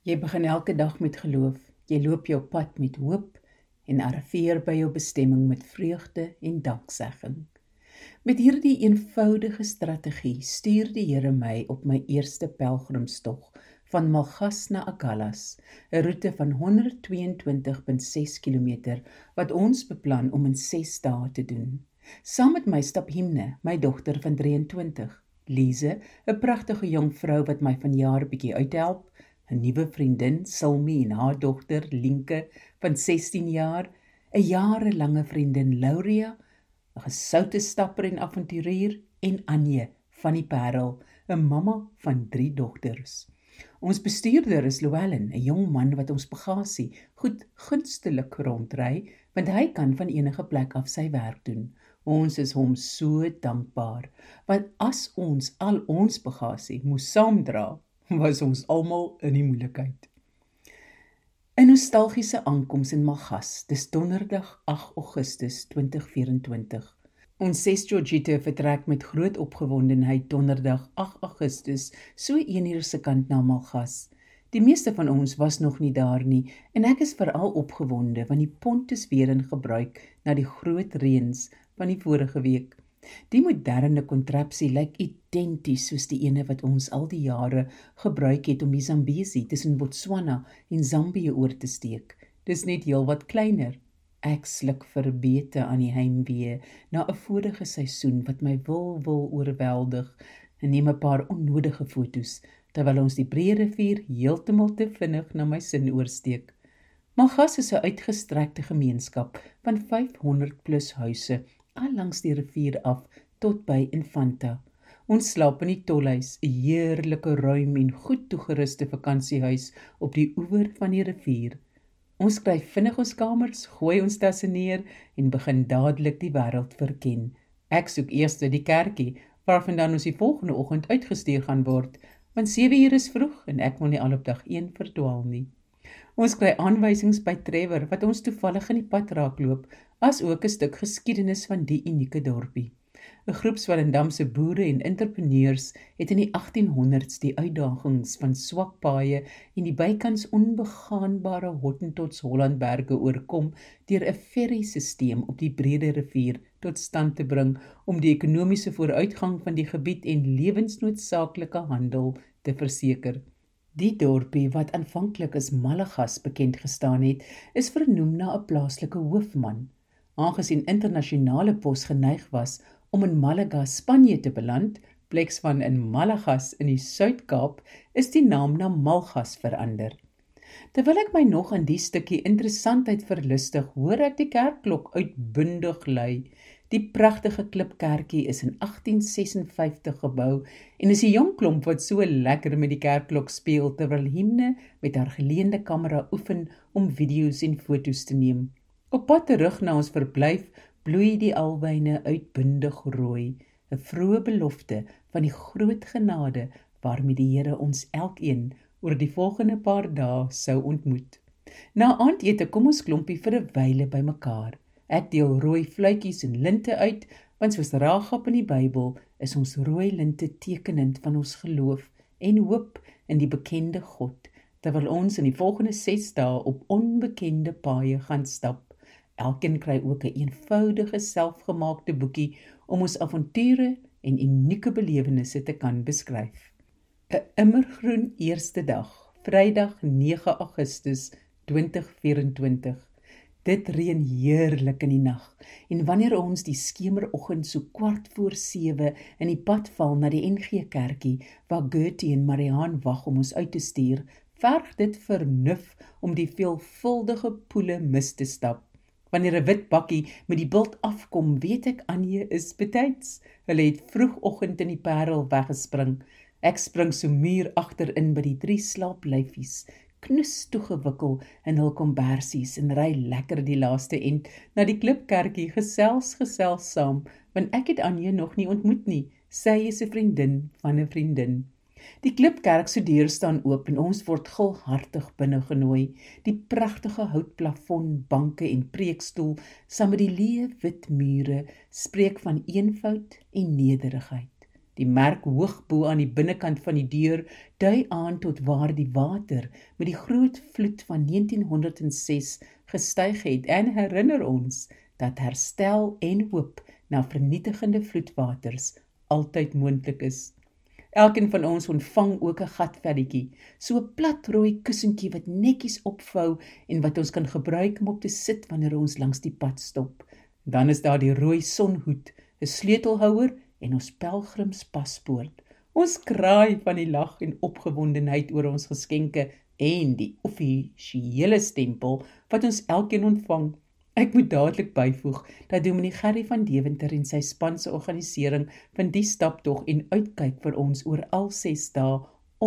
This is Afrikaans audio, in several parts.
Jy begin elke dag met geloof, jy loop jou pad met hoop en arriveer by jou bestemming met vreugde en danksegging. Met hierdie eenvoudige strategie stuur die Here my op my eerste pelgrimstog van Malgas na Agulhas, 'n roete van 122,6 km wat ons beplan om in 6 dae te doen. Saam met my stap Himne, my dogter van 23, Lise, 'n pragtige jong vrou wat my vanjaar bietjie uithelp, 'n nuwe vriendin, Silmie, en haar dogter, Lienke, van 16 jaar, 'n jarelange vriendin, Lauria, 'n gesoute stapper en avonturier, en Anje, van die Parel, 'n mamma van 3 dogters. Ons bestuurder is Llewellyn, 'n jong man wat ons bagasie goed gunstelik rondry, want hy kan van enige plek af sy werk doen. Ons is hom so dankbaar, want as ons al ons bagasie moes saamdra, was ons almal in die moeilikheid. 'n nostalgiese aankoms in Malgas, dis donderdag 8 Augustus 2024. Ons 6 Georgite vertrek met groot opgewondenheid donderdag 8 Augustus, so 1 uur se kant na Malgas. Die meeste van ons was nog nie daar nie, en ek is veral opgewonde, want die pont is weer in gebruik na die groot reëns van die vorige week. Die moderne kontrapsie lyk identies soos die ene wat ons al die jare gebruik het om die Zambezi tussen Botswana en Zambië oor te steek. Dis net heel wat kleiner. Ek sluk verbete aan die heimwee na 'n vorige seisoen wat my wil oorweldig en neem 'n paar onnodige foto's, terwyl ons die Breë Rivier heeltemal te vinnig na my sin oorsteek. Malgas is 'n uitgestrekte gemeenskap van 500 plus huise, al langs die rivier af tot by Infanta. Ons slaap in die Tolhuis, 'n heerlike ruim en goed toegeruste vakansiehuis op die oewer van die rivier. Ons kry vinnig ons kamers, gooi ons tasse neer en begin dadelik die wêreld verken. Ek soek eers die kerkie, waarvandaan ons die volgende oggend uitgestuur gaan word, want 7 uur is vroeg en ek wil nie al op dag 1 verdwaal nie. Ons kry aanwysings by Trevor wat ons toevallig in die pad raakloop, as ook 'n stuk geskiedenis van die unieke dorpie. 'n Groep Swellendamse boere en entrepreneurs het in die 1800s die uitdagings van swak paaie en die bykans onbegaanbare Hottentots Hollandberge oorkom deur 'n ferry-sisteem op die Breë Rivier tot stand te bring om die ekonomiese vooruitgang van die gebied en lewensnoodsaaklike handel te verseker. Die dorpie wat aanvanklik as Malagas bekend gestaan het, is vernoem na 'n plaaslike hoofman. Aangesien internasionale pos geneig was om in Malaga, Spanje te beland, pleks van in Malagas in die Suid-Kaap, is die naam na Malgas verander. Terwyl ek my nog aan die stukkie interessantheid verlustig, hoor ek die kerkklok uitbundig lui. Die pragtige klipkerkie is in 1856 gebou en is 'n jong klomp wat so lekker met die kerkklok speel, terwyl Himne met haar geleende kamera oefen om video's en foto's te neem. Op pad terug na ons verblyf, bloei die alwyne uitbundig rooi, 'n vroeë belofte van die groot genade waarmee die Here ons elkeen oor die volgende paar dae sou ontmoet. Na aandete kom ons klompie vir 'n wyle bymekaar. Ek deel rooi fluitjies en linte uit, want soos Ragab in die Bybel is ons rooi linte tekenend van ons geloof en hoop in die bekende God, terwyl ons in die volgende 6 dae op onbekende paaie gaan stap. Elkeen kry ook 'n eenvoudige selfgemaakte boekie om ons avonture en unieke belewennisse te kan beskryf. 'n immergroen eerste dag, Vrydag 9 Augustus 2024. Dit reën heerlik in die nag, en wanneer ons die skemeroggend so 6:15 in die pad val na die NG Kerkie, waar Gertie en Marianne wag om ons uit te stuur, verg dit vernuf om die veelvuldige poele mis te stap. Wanneer 'n wit bakkie met die bult afkom, weet ek Anje is betyds. Hulle het vroegoggend in die Parel weggespring. Ek spring so muur agterin by die 3 slaaplyfies, knus toegewikkel in hul kombersies en ry lekker die laaste end na die klipkerkie gesels saam, want ek het Anje nog nie ontmoet nie. Sy is 'n vriendin van 'n vriendin. Die klipkerk se deur staan oop en ons word gulhartig binne genooi. Die pragtige houtplafon, banke en preekstoel, saam met die leë wit mure, spreek van eenvoud en nederigheid. Die merk hoog bo aan die binnekant van die deur dui aan tot waar die water met die groot vloed van 1906 gestyg het en herinner ons dat herstel en hoop na vernietigende vloedwaters altyd moontlik is. Elkeen van ons ontvang ook 'n gatvelletjie, so 'n plat rooi kussentjie wat netjies opvou en wat ons kan gebruik om op te sit wanneer ons langs die pad stop. Dan is daar die rooi sonhoed, 'n sleutelhouer en ons pelgrimspaspoort. Ons kraai van die lag en opgewondenheid oor ons geskenke en die offisiële stempel wat ons elkeen ontvang. Ek moet dadelik byvoeg dat Dominee Gerry van Deventer en sy span se organisering van die staptog en uitkyk vir ons oor al 6 dae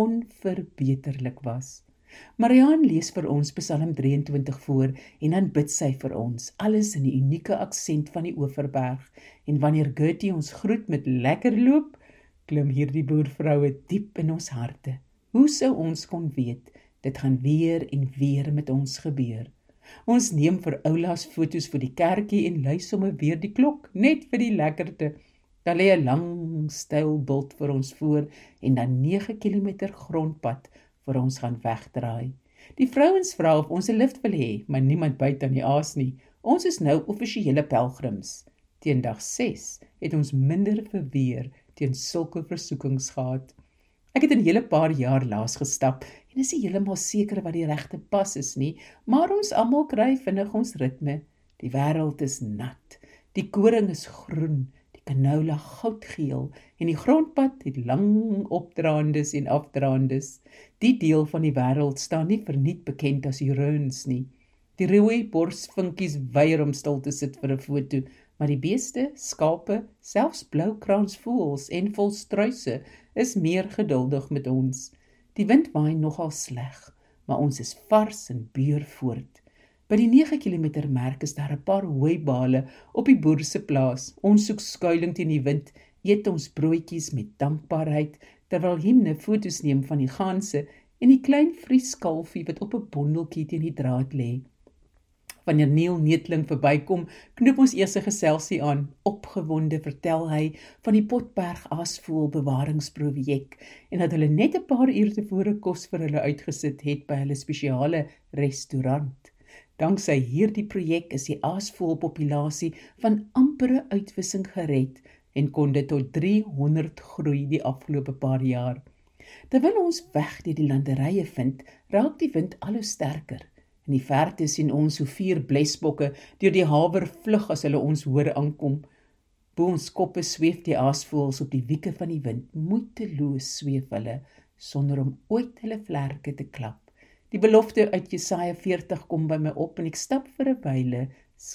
onverbeterlik was. Mariaan lees vir ons Psalm 23 voor en dan bid sy vir ons, alles in die unieke aksent van die Oeverberg. En wanneer Gertie ons groet met lekker loop, klim hierdie boervroue diep in ons harte. Hoe sou ons kon weet, dit gaan weer en weer met ons gebeur. Ons neem vir oulaas foto's vir die kerkie en lui sommer weer die klok, net vir die lekkerte. Daar lê 'n lang styl bult vir ons voor en dan 9 kilometer grondpad vir ons gaan wegdraai. Die vrouens vra of ons 'n lift wil hê, maar niemand byt aan die aas nie. Ons is nou offisiële pelgrims. Teen dag 6 het ons minder verweer teen sulke versoekings gehad. Ek het 'n hele paar jaar laas gestap en is nie heeltemal seker wat die regte pas is nie, maar ons almal kry vinnig ons ritme. Die wêreld is nat, die koring is groen, die canola goudgeel en die grondpad het lang opdraandes en afdraandes. Die deel van die wêreld staan nie verniet bekend as die ruins nie. Die rooi borsvinkies weier om stil te sit vir 'n foto, maar die beeste, skape, selfs bloukraansvoëls en volstruise is meer geduldig met ons. Die wind waai nogal sleg, maar ons is vars en beur voort. By die 9 kilometer merk is daar 'n paar hooibale op die boer se plaas. Ons soek skuiling teen die wind, eet ons broodjies met dankbaarheid, terwyl Himne foto's neem van die ganse en die klein vrieskalfie wat op 'n bondeltjie teen die draad lê. Wanneer Neil Neetling verbykom, knoop ons eers 'n geselsie aan. Opgewonde vertel hy van die Potberg aasvoël bewaringsprojek en dat hulle net 'n paar uur tevore kos vir hulle uitgesit het by hulle spesiale restaurant. Danksy hierdie projek is die aasvoëlpopulasie van ampere uitwissing gered en kon dit tot 300 groei die afgelope paar jaar. Terwyl ons weg deur die landerye vind, raak die wind al hoe sterker. In die verte sien ons hoe 4 blesbokke deur die hawer vlug as hulle ons hoor aankom. Bo ons koppe sweef die aasvoëls op die wieke van die wind, moeiteloos sweef hulle, sonder om ooit hulle vlerke te klap. Die belofte uit Jesaja 40 kom by my op en ek stap vir 'n wyle,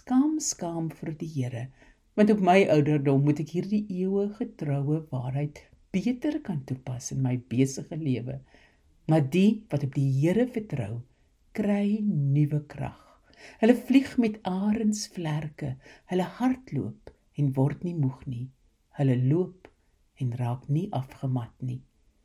skaam vir die Here, want op my ouderdom moet ek hierdie eeuwige troue waarheid beter kan toepas in my besige lewe. Maar die wat op die Here vertrou, kry nuwe krag. Hulle vlieg met arendsvlerke, hulle hardloop en word nie moeg nie. Hulle loop en raak nie afgemat nie.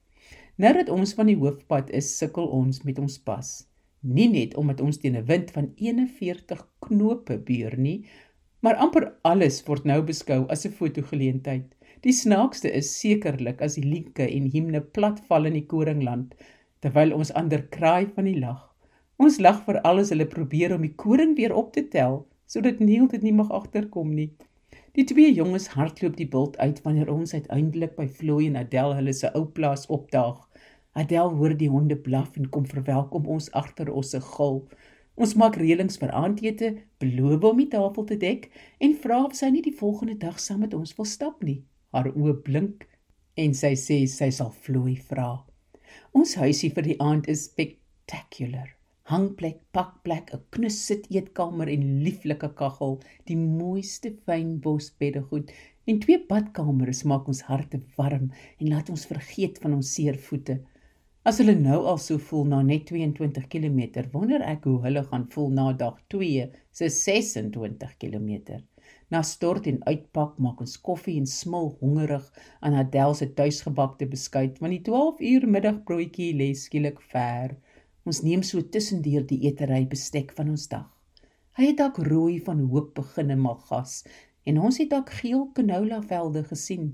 Nou dat ons van die hoofpad is, sukkel ons met ons pas. Nie net omdat ons teen 'n wind van 41 knope beur nie, maar amper alles word nou beskou as 'n fotogeleentheid. Die snaakste is sekerlik as die lieke en himne platval in die koringland, terwyl ons ander kraai van die lag. Ons lag vir alles hulle probeer om die koring weer op te tel, sodat Neil dit nie mag agterkom nie. Die 2 jonges hardloop die bult uit wanneer ons uiteindelik by Floy en Adele hulle se ou plaas opdaag. Adele hoor die honde blaf en kom verwelkom ons agter ons se gil. Ons maak reëlings vir aandete, beloof om die tafel te dek en vra of sy nie die volgende dag saam met ons wil stap nie. Haar oë blink en sy sê sy sal Floy vra. Ons huisie vir die aand is spectacular. Hangplek, pakplek, 'n knus sit eetkamer en lieflike kaggel, die mooiste fynbos beddegoed en 2 badkamers maak ons harte warm en laat ons vergeet van ons seer voete. As hulle nou al so voel na net 22 km, wonder ek hoe hulle gaan voel na dag 2 se 26 km. Na stort en uitpak maak ons koffie en smil hongerig aan Adele se tuisgebakte beskuit, want die 12 uur middagbroodjie lê skielik ver. Ons neem so tussendeur die etery bestek van ons dag. Hy het dalk rooi van hoop beginne malgas, en ons het dalk geel canola velde gesien,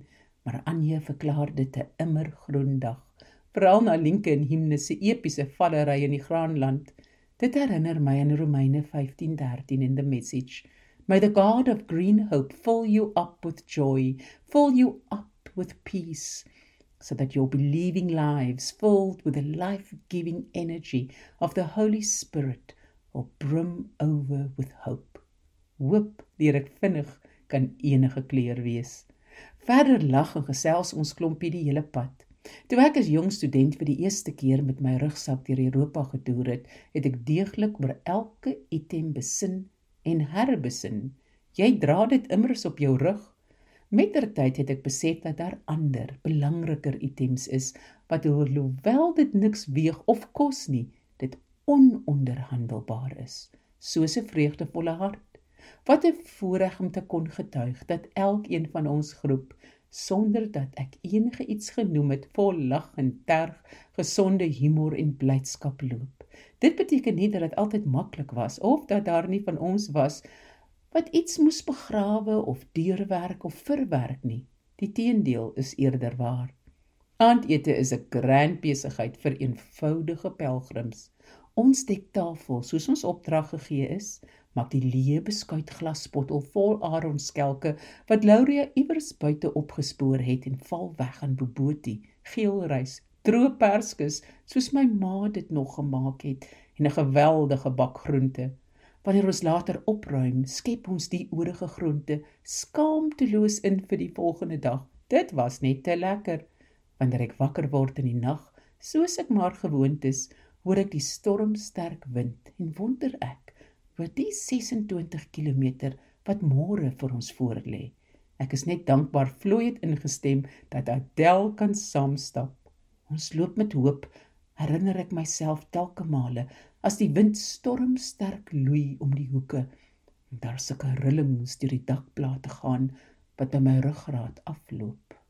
maar Anje verklaar dit 'n immergroen dag, veral na Lienke en Hymnus se epiese vallery in die graanland. Dit herinner my aan Romeine 15:13 in the message. May the God of green hope fill you up with joy, fill you up with peace, so that your believing lives, filled with the life-giving energy of the Holy Spirit, will brim over with hope. Hoop, leer ek vinnig, kan enige kleur wees. Verder lag en gesels ons klompie die hele pad. Toe ek as jong student vir die eerste keer met my rugsak deur Europa getoer het, het ek deeglik oor elke item besin en herbesin. Jy dra dit immers op jou rug. Mettertyd het ek besef dat daar ander, belangriker items is, wat hoewel dit niks weeg of kos nie, dit ononderhandelbaar is, soos 'n vreugdevolle hart. Wat 'n voorreg om te kon getuig dat elkeen van ons groep, sonder dat ek enige iets genoem het, vol lag en terg, gesonde humor en blydskap loop. Dit beteken nie dat dit altyd maklik was, of dat daar nie van ons was wat iets moes begrawe of deurwerk of verwerk nie. Die teendeel is eerder waar. Aandete is 'n grand besigheid vir eenvoudige pelgrims. Ons dek tafel soos ons opdrag gegee is, maak die leë beskuitglasbottel vol aronskelke wat Lauria iewers buite opgespoor het en val weg aan bobotie, geelrys, droë perskes, soos my ma dit nog gemaak het, en 'n geweldige bak groente. Wanneer ons later opruim, skep ons die oorige groente skaamteloos in vir die volgende dag. Dit was net te lekker. Wanneer ek wakker word in die nag, soos ek maar gewoond is, hoor ek die stormsterk wind en wonder ek oor die 26 kilometer wat môre vir ons voorlê. Ek is net dankbaar Floy het ingestem dat Adele kan saamstap. Ons loop met hoop, herinner ek myself telke male, as die wind stormsterk loei om die hoeke, en daar sulke rillings deur die dakplate gaan, wat by my ruggraat afloop.